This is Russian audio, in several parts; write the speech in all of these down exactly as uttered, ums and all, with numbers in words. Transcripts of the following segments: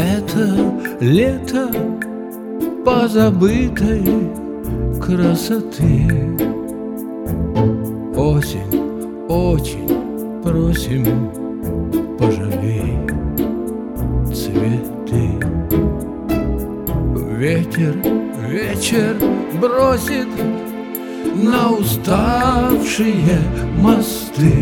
Это лето позабытой красоты. Осень, очень просим, пожалей цветы. Ветер, вечер бросит на уставшие мосты.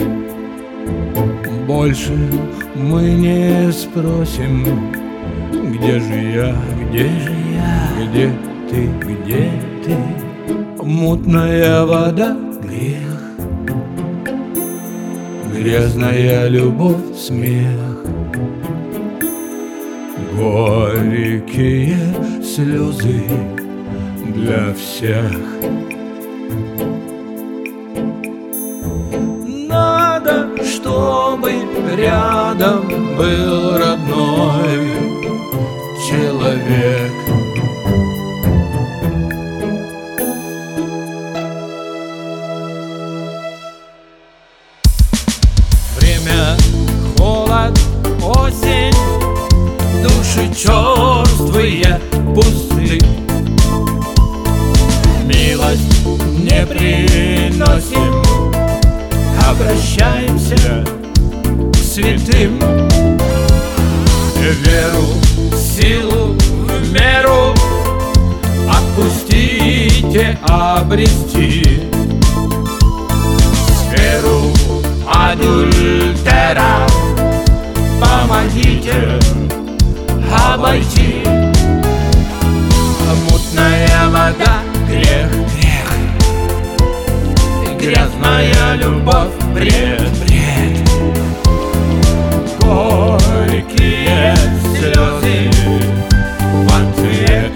Больше мы не спросим, где же я, где же я, где ты, где ты. Мутная вода — грех, грязная любовь — смех, горькие слезы для всех. Надо, чтобы рядом был родной человек. Время, холод, осень, души черствые, пусты. Милость не приносим, обращаемся к святым. Веру, силу в меру отпустите, обрести. Сферу адюльтера помогите обойти. Мутная вода — грех, грех, грязная любовь — бред, бред, горькие слезы в ответ.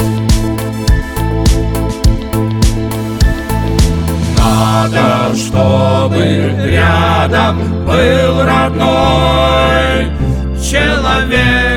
Надо, чтобы рядом был родной человек.